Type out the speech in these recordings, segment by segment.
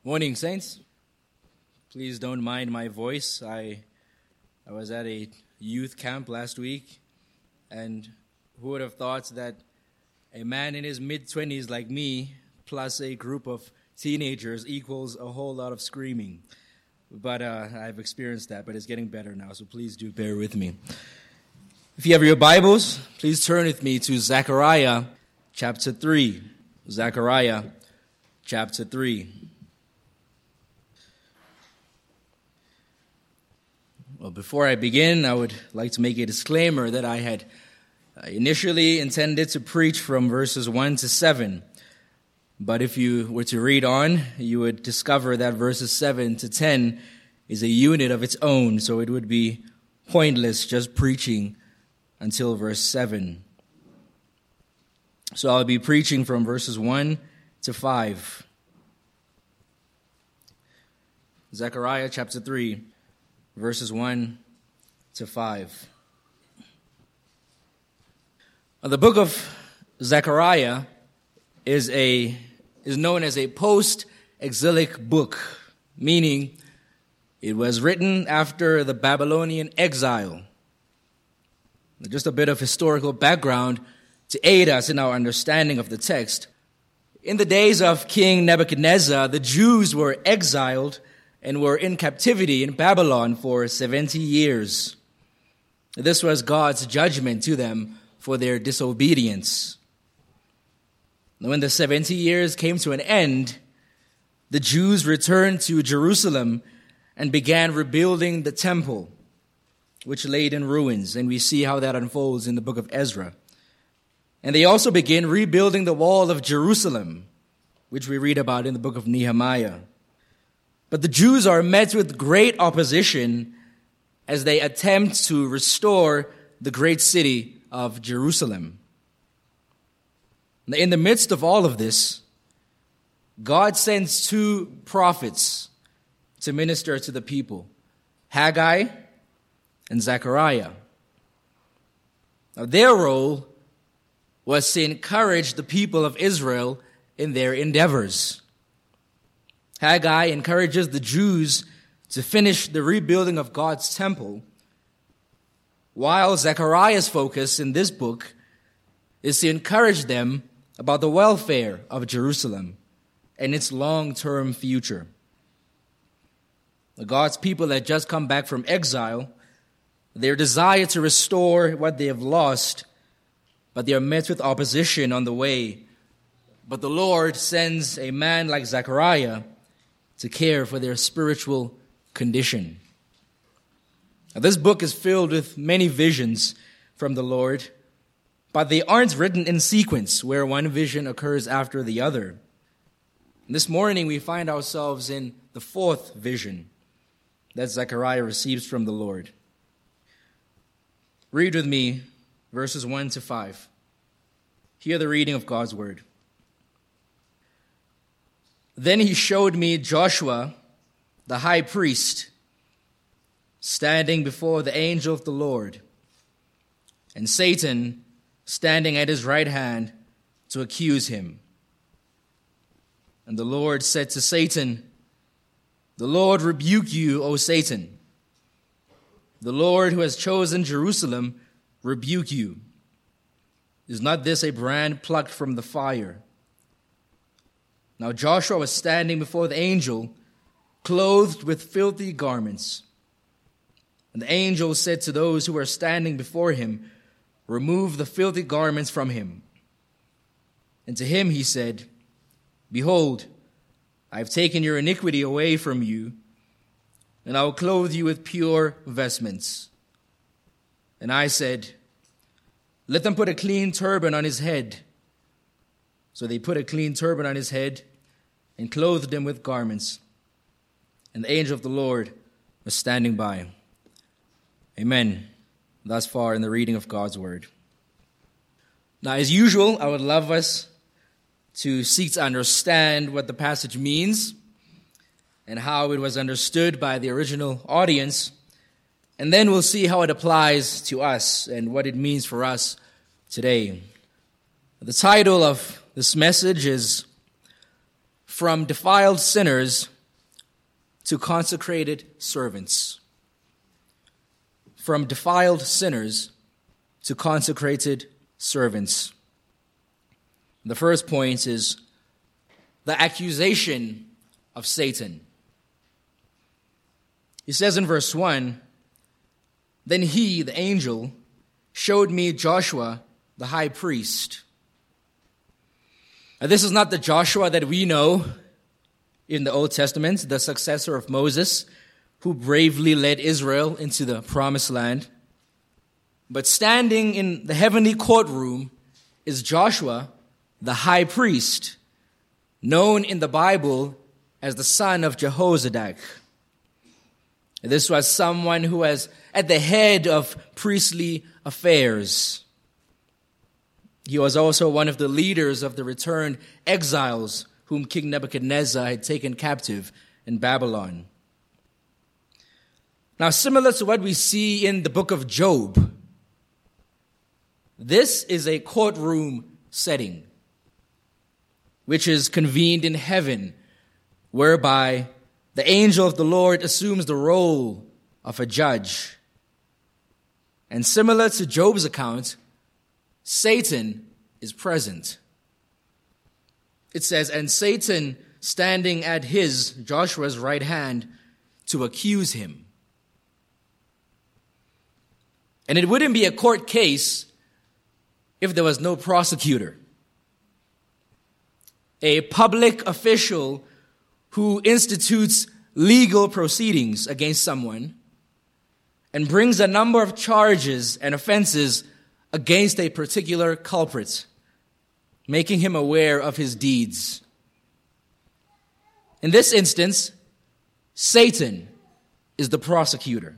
Morning, saints. Please don't mind my voice. I was at a youth camp last week, and who would have thought that a man in his mid-20s like me, plus a group of teenagers, equals a whole lot of screaming. But I've experienced that, but it's getting better now, so please do bear with me. If you have your Bibles, please turn with me to Zechariah chapter 3. Zechariah chapter 3. Well, before I begin, I would like to make a disclaimer that I had initially intended to preach from verses 1 to 7. But if you were to read on, you would discover that verses 7 to 10 is a unit of its own, so it would be pointless just preaching until verse 7. So I'll be preaching from verses 1 to 5. Zechariah chapter 3. Verses 1 to 5. The book of Zechariah is known as a post-exilic book, meaning it was written after the Babylonian exile. Just a bit of historical background to aid us in our understanding of the text. In the days of King Nebuchadnezzar, the Jews were exiled and were in captivity in Babylon for 70 years. This was God's judgment to them for their disobedience. When the 70 years came to an end, the Jews returned to Jerusalem and began rebuilding the temple, which laid in ruins, and we see how that unfolds in the book of Ezra. And they also began rebuilding the wall of Jerusalem, which we read about in the book of Nehemiah. But the Jews are met with great opposition as they attempt to restore the great city of Jerusalem. In the midst of all of this, God sends two prophets to minister to the people, Haggai and Zechariah. Now, their role was to encourage the people of Israel in their endeavors. Haggai encourages the Jews to finish the rebuilding of God's temple, while Zechariah's focus in this book is to encourage them about the welfare of Jerusalem and its long-term future. God's people had just come back from exile. Their desire to restore what they have lost, but they are met with opposition on the way. But the Lord sends a man like Zechariah to care for their spiritual condition. Now, this book is filled with many visions from the Lord, but they aren't written in sequence where one vision occurs after the other. And this morning we find ourselves in the fourth vision that Zechariah receives from the Lord. Read with me verses 1 to 5. Hear the reading of God's word. Then he showed me Joshua, the high priest, standing before the angel of the Lord, and Satan standing at his right hand to accuse him. And the Lord said to Satan, "The Lord rebuke you, O Satan. The Lord who has chosen Jerusalem rebuke you. Is not this a brand plucked from the fire?" Now Joshua was standing before the angel, clothed with filthy garments. And the angel said to those who were standing before him, "Remove the filthy garments from him." And to him he said, "Behold, I have taken your iniquity away from you, and I will clothe you with pure vestments." And I said, "Let them put a clean turban on his head." So they put a clean turban on his head and clothed him with garments. And the angel of the Lord was standing by. Amen. Thus far in the reading of God's word. Now, as usual, I would love us to seek to understand what the passage means and how it was understood by the original audience. And then we'll see how it applies to us and what it means for us today. The title of this message is From Defiled Sinners to consecrated servants, from defiled sinners to consecrated servants. The first point is the accusation of Satan. He says in verse 1, "Then he, the angel, showed me Joshua, the high priest." Now, this is not the Joshua that we know in the Old Testament, the successor of Moses, who bravely led Israel into the promised land. But standing in the heavenly courtroom is Joshua, the high priest, known in the Bible as the son of Jehozadak. This was someone who was at the head of priestly affairs. He was also one of the leaders of the returned exiles whom King Nebuchadnezzar had taken captive in Babylon. Now, similar to what we see in the book of Job, this is a courtroom setting, which is convened in heaven, whereby the angel of the Lord assumes the role of a judge. And similar to Job's account, Satan is present. It says, "And Satan standing at his," Joshua's, "right hand to accuse him." And it wouldn't be a court case if there was no prosecutor. A public official who institutes legal proceedings against someone and brings a number of charges and offenses against a particular culprit, making him aware of his deeds. In this instance, Satan is the prosecutor.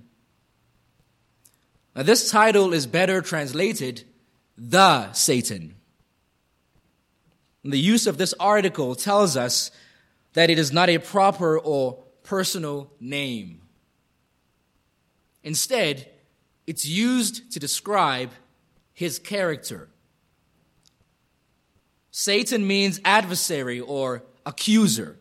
Now, this title is better translated, "the Satan." And the use of this article tells us that it is not a proper or personal name. Instead, it's used to describe his character. Satan means adversary or accuser.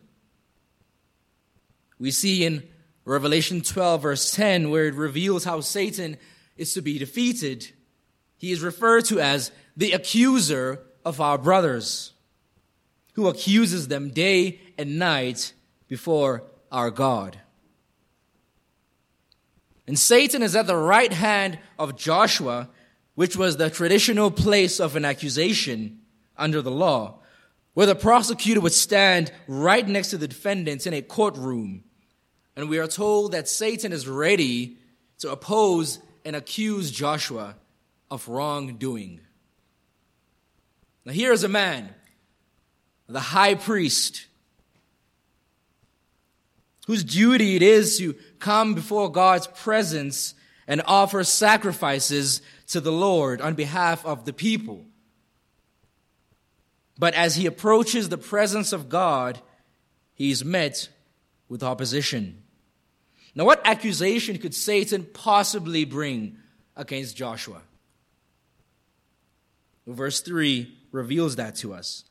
We see in Revelation 12, verse 10, where it reveals how Satan is to be defeated. He is referred to as the accuser of our brothers, who accuses them day and night before our God. And Satan is at the right hand of Joshua, which was the traditional place of an accusation under the law, where the prosecutor would stand right next to the defendants in a courtroom. And we are told that Satan is ready to oppose and accuse Joshua of wrongdoing. Now here is a man, the high priest, whose duty it is to come before God's presence and offer sacrifices to the Lord on behalf of the people. But as he approaches the presence of God, he is met with opposition. Now, what accusation could Satan possibly bring against Joshua? Verse 3 reveals that to us.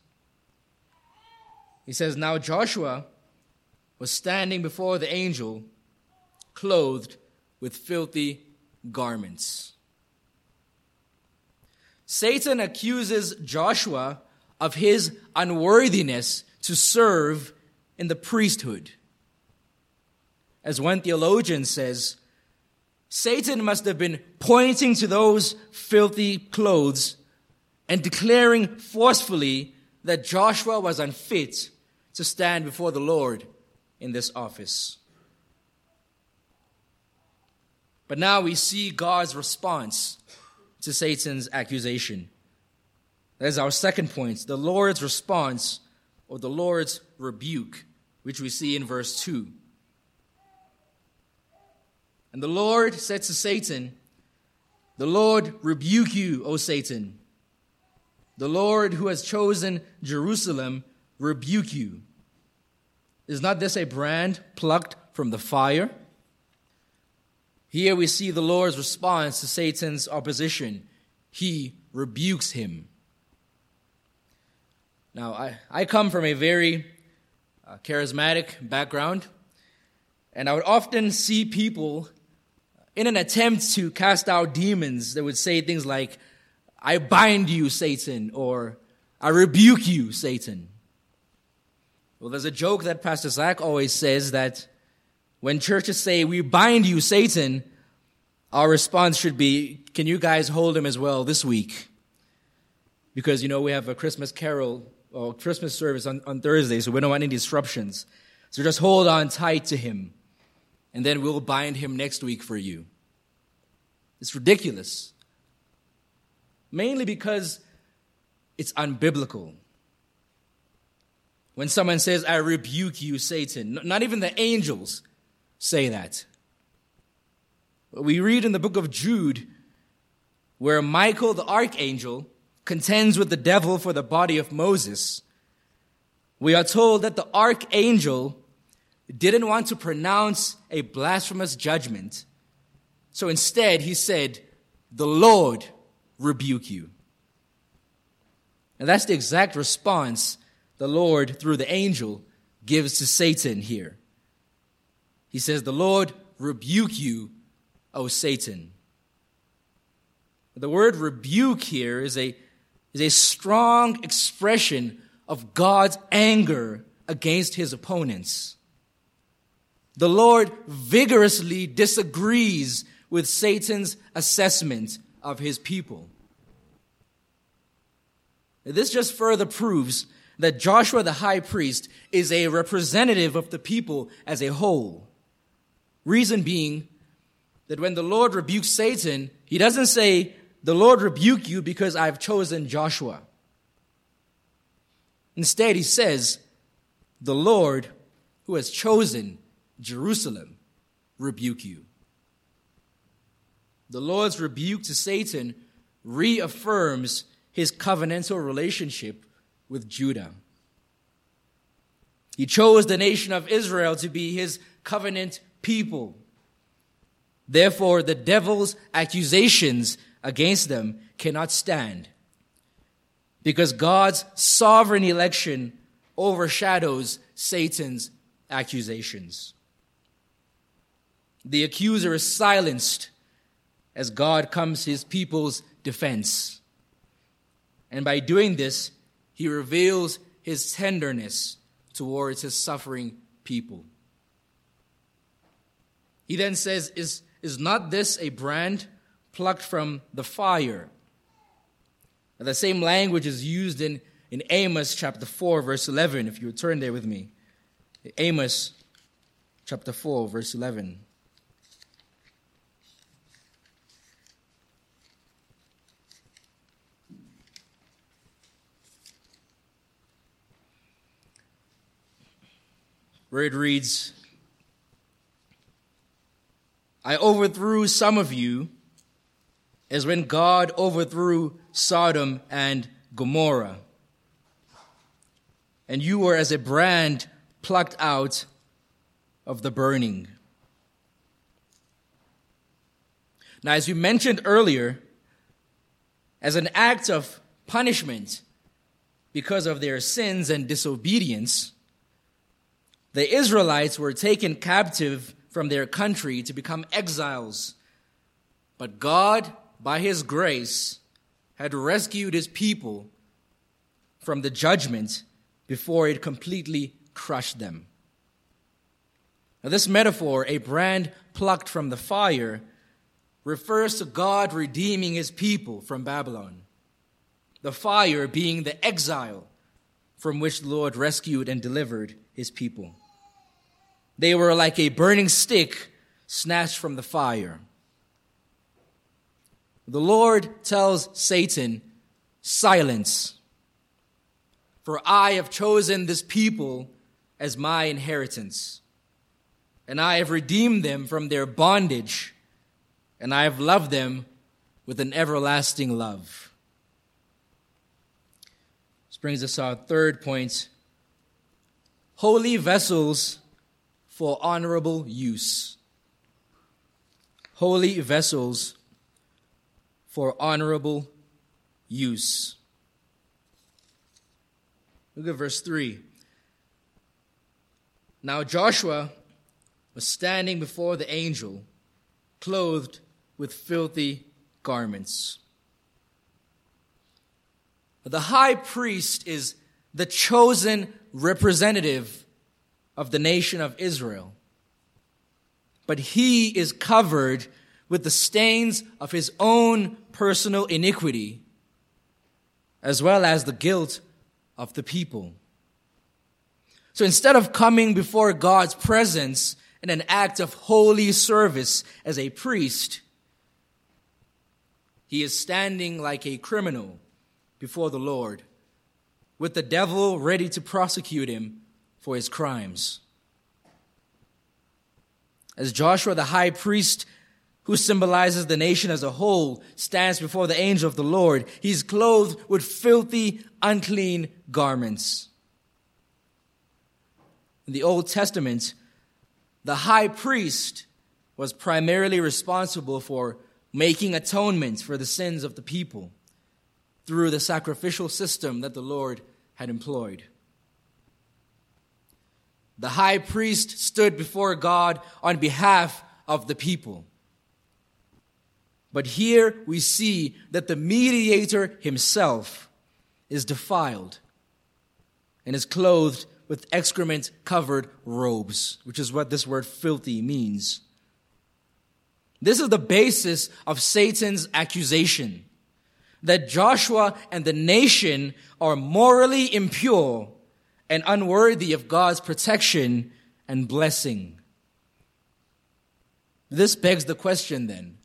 He says, "Now Joshua was standing before the angel, clothed with filthy garments." Satan accuses Joshua of his unworthiness to serve in the priesthood. As one theologian says, Satan must have been pointing to those filthy clothes and declaring forcefully that Joshua was unfit to stand before the Lord in this office. But now we see God's response to Satan's accusation. That is our second point, the Lord's response, or the Lord's rebuke, which we see in verse 2. "And the Lord said to Satan, 'The Lord rebuke you, O Satan. The Lord who has chosen Jerusalem rebuke you. Is not this a brand plucked from the fire?'" Here we see the Lord's response to Satan's opposition. He rebukes him. Now, I come from a very charismatic background. And I would often see people, in an attempt to cast out demons, they would say things like, "I bind you, Satan," or "I rebuke you, Satan." Well, there's a joke that Pastor Zach always says that when churches say, "We bind you, Satan," our response should be, "Can you guys hold him as well this week?" Because, we have a Christmas carol or Christmas service on Thursday, so we don't want any disruptions. So just hold on tight to him, and then we'll bind him next week for you. It's ridiculous. Mainly because it's unbiblical. When someone says, "I rebuke you, Satan," not even the angels say that. We read in the book of Jude where Michael the archangel contends with the devil for the body of Moses. We are told that the archangel didn't want to pronounce a blasphemous judgment. So instead he said, "The Lord rebuke you." And that's the exact response the Lord, through the angel, gives to Satan here. He says, "The Lord rebuke you, O Satan." The word rebuke here is a strong expression of God's anger against his opponents. The Lord vigorously disagrees with Satan's assessment of his people. This just further proves that Joshua the high priest is a representative of the people as a whole. Reason being that when the Lord rebukes Satan, he doesn't say, "The Lord rebuke you because I've chosen Joshua." Instead, he says, "The Lord who has chosen Jerusalem rebuke you." The Lord's rebuke to Satan reaffirms his covenantal relationship with Judah. He chose the nation of Israel to be his covenant people. Therefore, the devil's accusations against them cannot stand, because God's sovereign election overshadows Satan's accusations. The accuser is silenced as God comes to his people's defense. And by doing this, he reveals his tenderness towards his suffering people. He then says, Is not this a brand plucked from the fire? And the same language is used in Amos chapter 4, verse 11, if you would turn there with me. Amos chapter 4, verse 11. Where it reads, "I overthrew some of you as when God overthrew Sodom and Gomorrah. And you were as a brand plucked out of the burning." Now, as we mentioned earlier, as an act of punishment because of their sins and disobedience, the Israelites were taken captive from their country to become exiles. But God, by his grace, had rescued his people from the judgment before it completely crushed them. Now, this metaphor, a brand plucked from the fire, refers to God redeeming his people from Babylon. The fire being the exile from which the Lord rescued and delivered his people. They were like a burning stick snatched from the fire. The Lord tells Satan, "Silence, for I have chosen this people as my inheritance, and I have redeemed them from their bondage, and I have loved them with an everlasting love." This brings us to our third point: holy vessels for honorable use. Holy vessels for honorable use. Look at verse 3. "Now Joshua was standing before the angel, clothed with filthy garments. The high priest is the chosen representative of the nation of Israel. But he is covered with the stains of his own personal iniquity, as well as the guilt of the people. So instead of coming before God's presence in an act of holy service as a priest, he is standing like a criminal before the Lord, with the devil ready to prosecute him for his crimes. As Joshua, the high priest, who symbolizes the nation as a whole, stands before the angel of the Lord, he's clothed with filthy, unclean garments. In the Old Testament, the high priest was primarily responsible for making atonement for the sins of the people through the sacrificial system that the Lord had employed. The high priest stood before God on behalf of the people. But here we see that the mediator himself is defiled and is clothed with excrement-covered robes, which is what this word filthy means. This is the basis of Satan's accusation, that Joshua and the nation are morally impure and unworthy of God's protection and blessing. This begs the question then,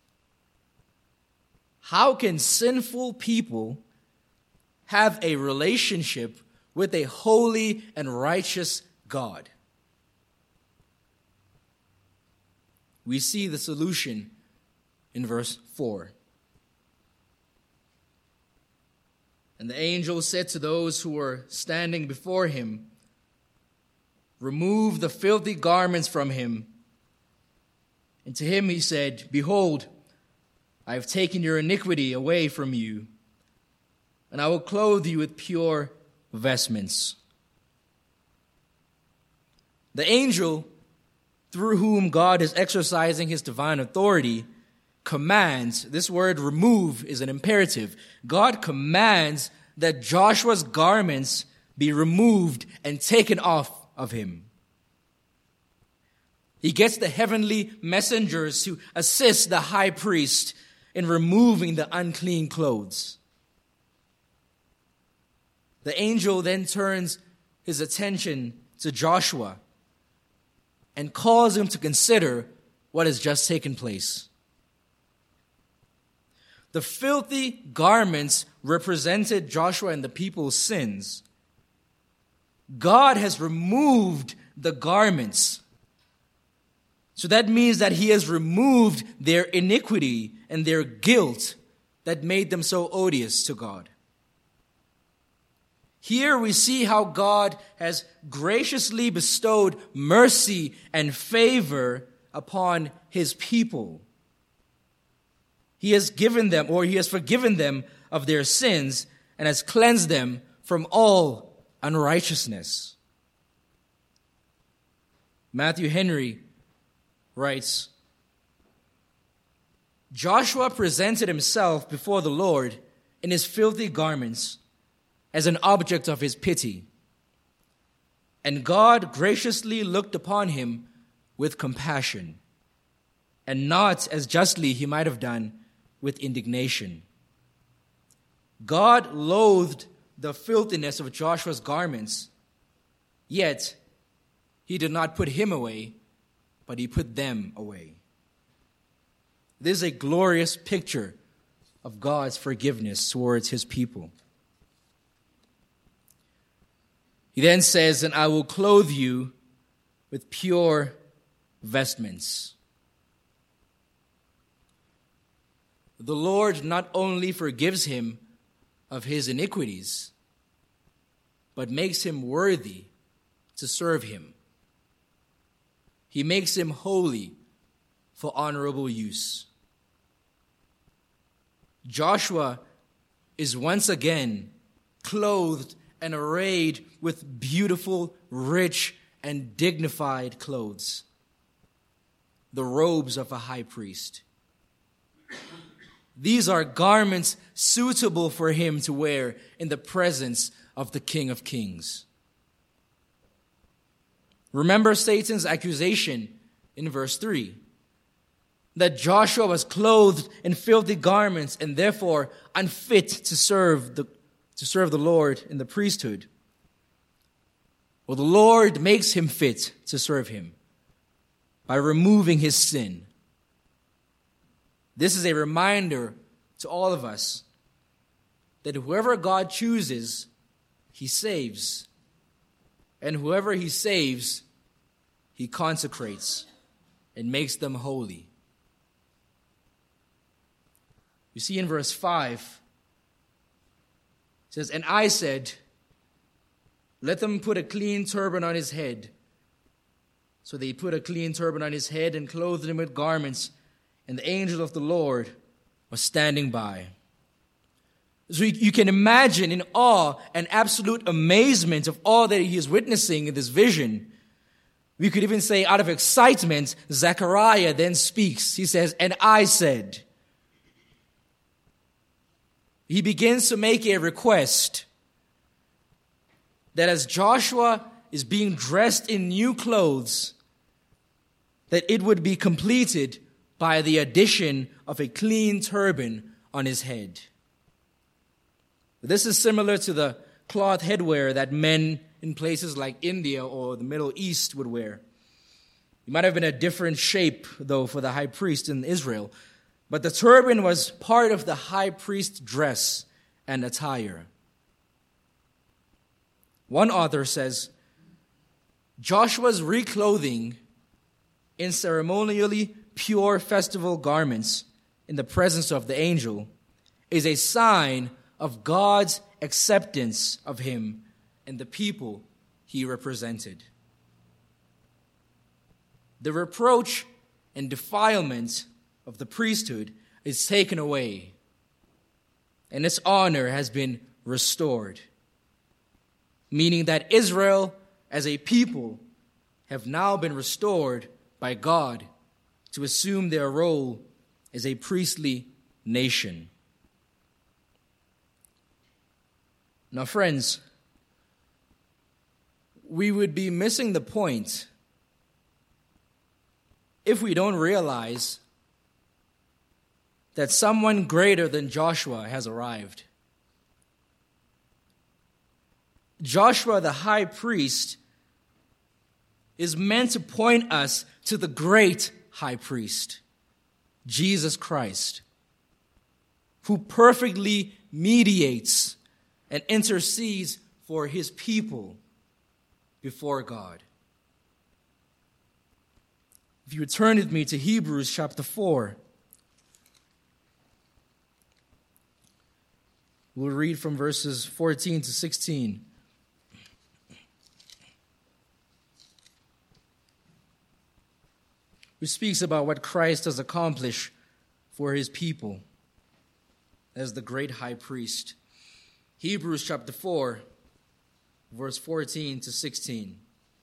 how can sinful people have a relationship with a holy and righteous God? We see the solution in verse 4. And the angel said to those who were standing before him, "Remove the filthy garments from him." And to him he said, "Behold, I have taken your iniquity away from you, and I will clothe you with pure vestments." The angel, through whom God is exercising his divine authority, commands, this word remove is an imperative. God commands that Joshua's garments be removed and taken off of him. He gets the heavenly messengers to assist the high priest in removing the unclean clothes. The angel then turns his attention to Joshua and calls him to consider what has just taken place. The filthy garments represented Joshua and the people's sins. God has removed the garments. So that means that he has removed their iniquity and their guilt that made them so odious to God. Here we see how God has graciously bestowed mercy and favor upon his people. He has given them, or he has forgiven them of their sins and has cleansed them from all unrighteousness. Matthew Henry writes, "Joshua presented himself before the Lord in his filthy garments as an object of his pity, and God graciously looked upon him with compassion, and not as justly he might have done with indignation. God loathed the filthiness of Joshua's garments, yet he did not put him away, but he put them away." This is a glorious picture of God's forgiveness towards his people. He then says, "And I will clothe you with pure vestments." The Lord not only forgives him of his iniquities, but makes him worthy to serve him. He makes him holy for honorable use. Joshua is once again clothed and arrayed with beautiful, rich, and dignified clothes. the robes of a high priest. These are garments suitable for him to wear in the presence of the King of Kings. Remember Satan's accusation in verse 3, that Joshua was clothed in filthy garments and therefore unfit to serve the Lord in the priesthood. Well, the Lord makes him fit to serve him by removing his sin. This is a reminder to all of us that whoever God chooses, he saves. And whoever he saves, he consecrates and makes them holy. You see in verse 5, it says, "And I said, let them put a clean turban on his head." So they put a clean turban on his head and clothed him with garments, and the angel of the Lord was standing by. So you can imagine in awe and absolute amazement of all that he is witnessing in this vision. We could even say out of excitement, Zechariah then speaks. He says, "And I said." He begins to make a request that as Joshua is being dressed in new clothes, that it would be completed by the addition of a clean turban on his head. This is similar to the cloth headwear that men in places like India or the Middle East would wear. It might have been a different shape, though, for the high priest in Israel, but the turban was part of the high priest's dress and attire. One author says, Joshua's reclothing in ceremonially pure festival garments in the presence of the angel is a sign of God's acceptance of him and the people he represented. The reproach and defilement of the priesthood is taken away, and its honor has been restored, meaning that Israel as a people have now been restored by God to assume their role as a priestly nation. Now, friends, we would be missing the point if we don't realize that someone greater than Joshua has arrived. Joshua, the high priest, is meant to point us to the great high priest, Jesus Christ, who perfectly mediates and intercedes for his people before God. If you would turn with me to Hebrews chapter 4, we'll read from verses 14 to 16. Which speaks about what Christ has accomplished for his people as the great high priest. Hebrews chapter 4, verse 14 to 16.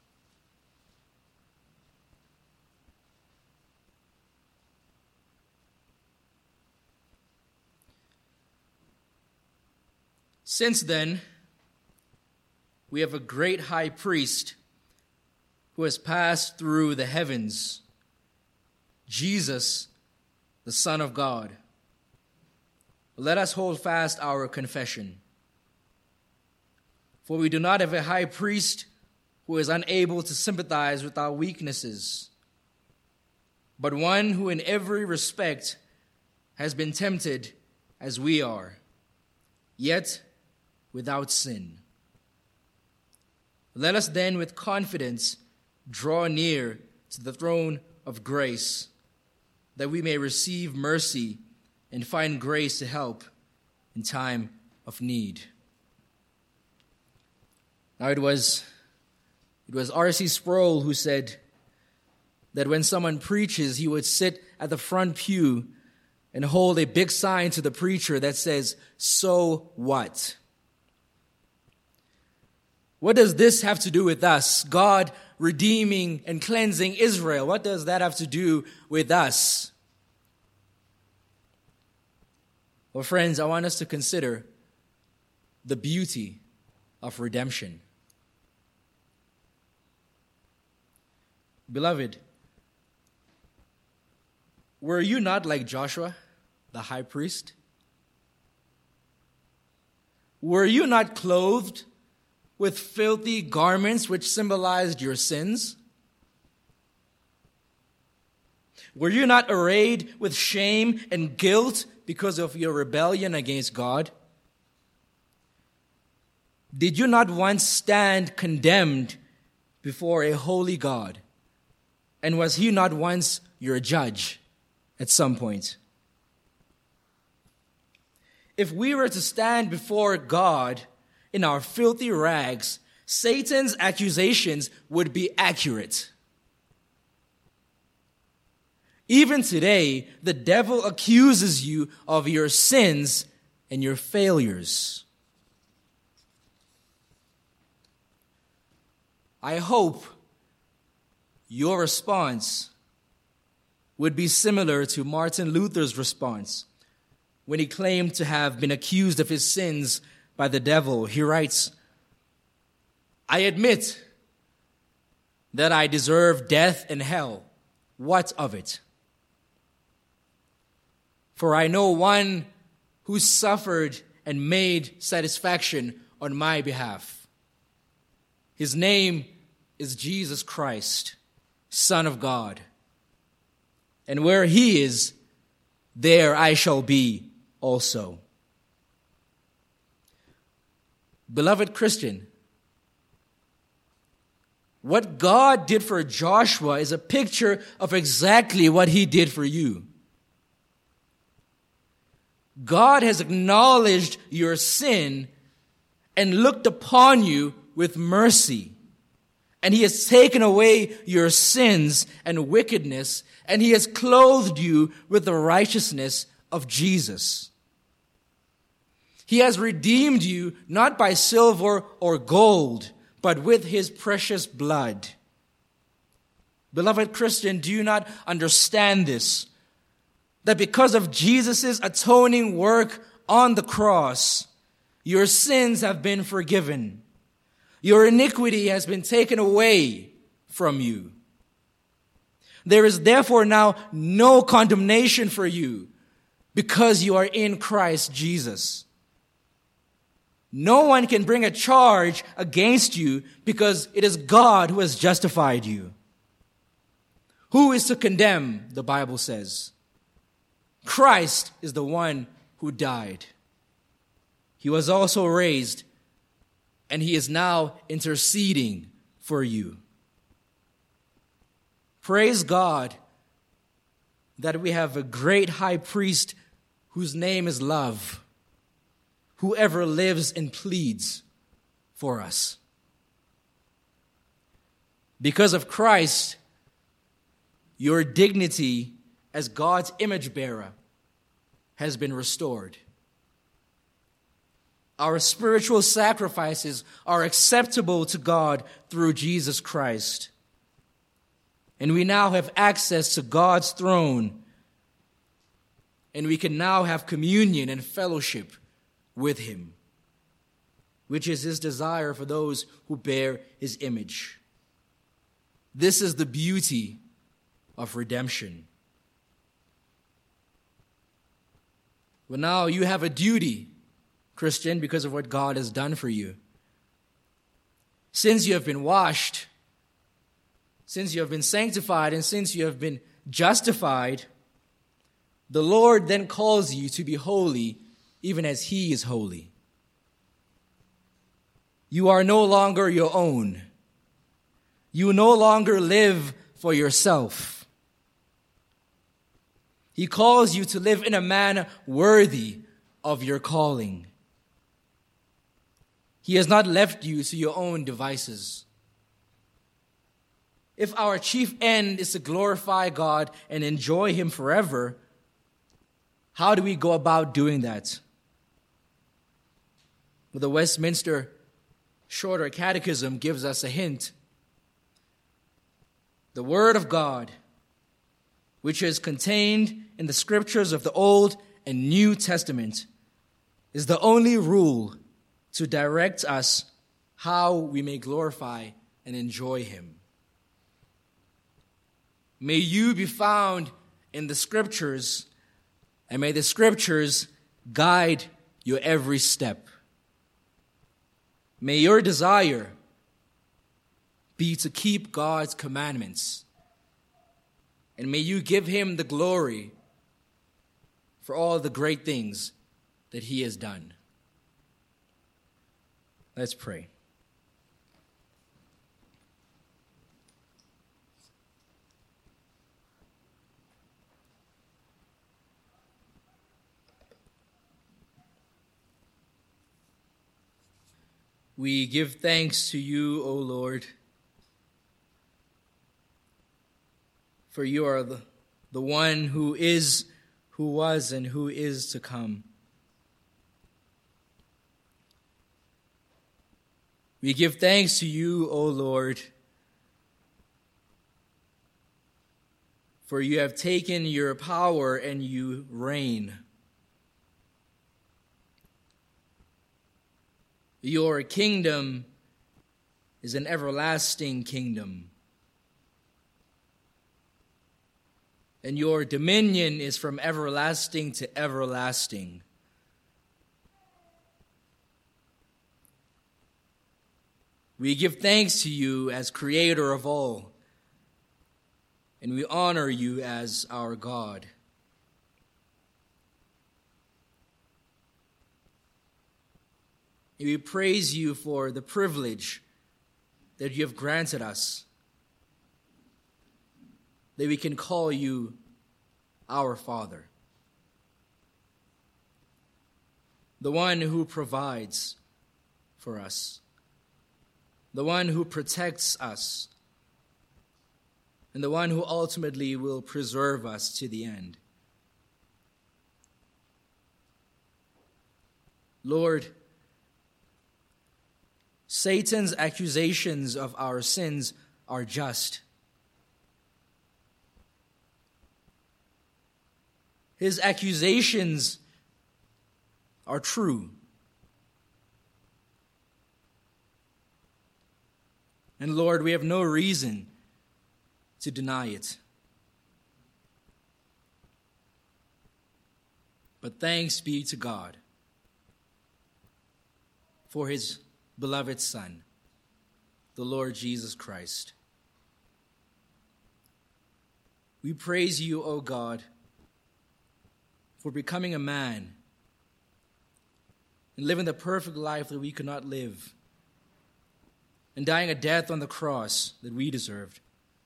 Since then, we have a great high priest who has passed through the heavens, Jesus, the Son of God. Let us hold fast our confession. For we do not have a high priest who is unable to sympathize with our weaknesses, but one who in every respect has been tempted as we are, yet without sin. Let us then with confidence draw near to the throne of grace, that we may receive mercy and find grace to help in time of need. Now it was R.C. Sproul who said that when someone preaches, he would sit at the front pew and hold a big sign to the preacher that says, "So what?" What does this have to do with us? God redeeming and cleansing Israel. What does that have to do with us? Well, friends, I want us to consider the beauty of redemption. Beloved, were you not like Joshua, the high priest? Were you not clothed with filthy garments which symbolized your sins? Were you not arrayed with shame and guilt because of your rebellion against God? Did you not once stand condemned before a holy God? And was he not once your judge at some point? If we were to stand before God in our filthy rags, Satan's accusations would be accurate. Even today, the devil accuses you of your sins and your failures. I hope your response would be similar to Martin Luther's response when he claimed to have been accused of his sins by the devil. He writes, "I admit that I deserve death and hell. What of it? For I know one who suffered and made satisfaction on my behalf. His name is Jesus Christ, Son of God. And where he is, there I shall be also." Beloved Christian, what God did for Joshua is a picture of exactly what he did for you. God has acknowledged your sin and looked upon you with mercy. And he has taken away your sins and wickedness, and he has clothed you with the righteousness of Jesus. He has redeemed you not by silver or gold, but with his precious blood. Beloved Christian, do you not understand this? That because of Jesus' atoning work on the cross, your sins have been forgiven. Your iniquity has been taken away from you. There is therefore now no condemnation for you because you are in Christ Jesus. No one can bring a charge against you because it is God who has justified you. Who is to condemn, the Bible says? Christ is the one who died. He was also raised, and he is now interceding for you. Praise God that we have a great high priest whose name is love, who ever lives and pleads for us. Because of Christ, your dignity as God's image bearer has been restored. Our spiritual sacrifices are acceptable to God through Jesus Christ. And we now have access to God's throne. And we can now have communion and fellowship with him, which is his desire for those who bear his image. This is the beauty of redemption. Well, now you have a duty, Christian, because of what God has done for you. Since you have been washed, since you have been sanctified, and since you have been justified, the Lord then calls you to be holy, even as he is holy. You are no longer your own. You no longer live for yourself. He calls you to live in a manner worthy of your calling. He has not left you to your own devices. If our chief end is to glorify God and enjoy him forever, how do we go about doing that? Well, the Westminster Shorter Catechism gives us a hint. The Word of God, which is contained in the scriptures of the Old and New Testament, is the only rule to direct us how we may glorify and enjoy Him. May you be found in the scriptures, and may the scriptures guide your every step. May your desire be to keep God's commandments, and may you give Him the glory for all the great things that He has done. Let's pray. We give thanks to you, O Lord, for you are the one who is, who was, and who is to come. We give thanks to you, O Lord, for you have taken your power and you reign. Your kingdom is an everlasting kingdom, and your dominion is from everlasting to everlasting. We give thanks to you as Creator of all, and we honor you as our God. We praise you for the privilege that you have granted us, that we can call you our Father, the one who provides for us, the one who protects us, and the one who ultimately will preserve us to the end. Lord, Satan's accusations of our sins are just. His accusations are true. And Lord, we have no reason to deny it. But thanks be to God for His beloved Son, the Lord Jesus Christ. We praise you, O God, for becoming a man and living the perfect life that we could not live, and dying a death on the cross that we deserved,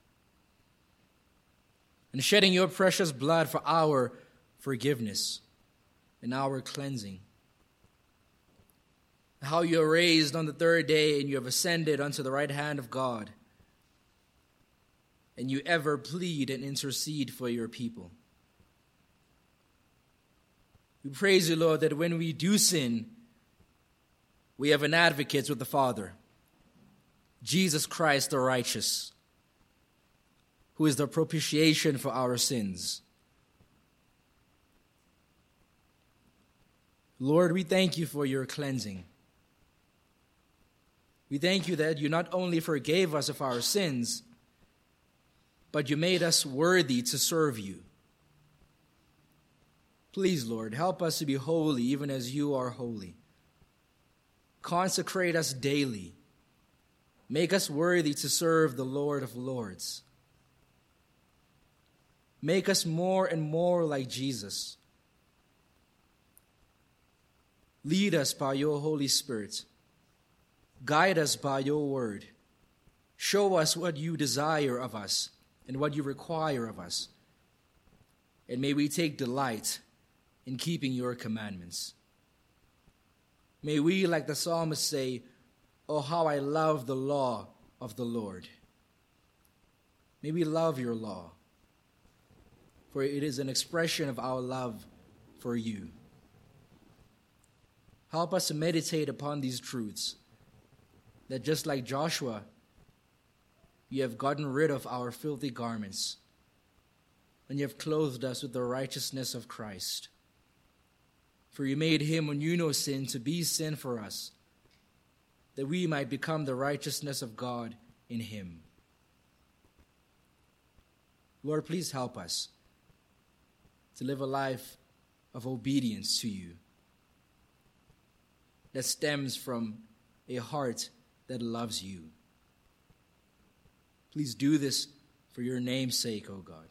and shedding your precious blood for our forgiveness and our cleansing. How you are raised on the third day and you have ascended unto the right hand of God, and you ever plead and intercede for your people. We praise you, Lord, that when we do sin, we have an advocate with the Father, Jesus Christ the righteous, who is the propitiation for our sins. Lord, we thank you for your cleansing. We thank you that you not only forgave us of our sins, but you made us worthy to serve you. Please, Lord, help us to be holy even as you are holy. Consecrate us daily. Make us worthy to serve the Lord of Lords. Make us more and more like Jesus. Lead us by your Holy Spirit. Guide us by your word. Show us what you desire of us and what you require of us. And may we take delight in keeping your commandments. May we, like the psalmist, say, "Oh, how I love the law of the Lord." May we love your law, for it is an expression of our love for you. Help us to meditate upon these truths that just like Joshua, you have gotten rid of our filthy garments, and you have clothed us with the righteousness of Christ. For you made him who knew no sin to be sin for us, that we might become the righteousness of God in him. Lord, please help us to live a life of obedience to you that stems from a heart that loves you. Please do this for your name's sake, O God.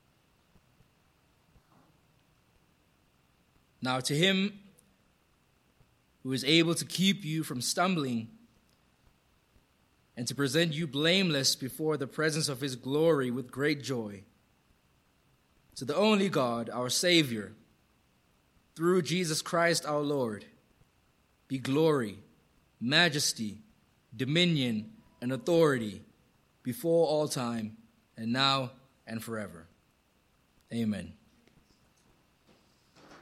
Now to him who is able to keep you from stumbling and to present you blameless before the presence of his glory with great joy, to the only God, our Savior, through Jesus Christ our Lord, be glory, majesty, dominion, and authority before all time, and now and forever. Amen.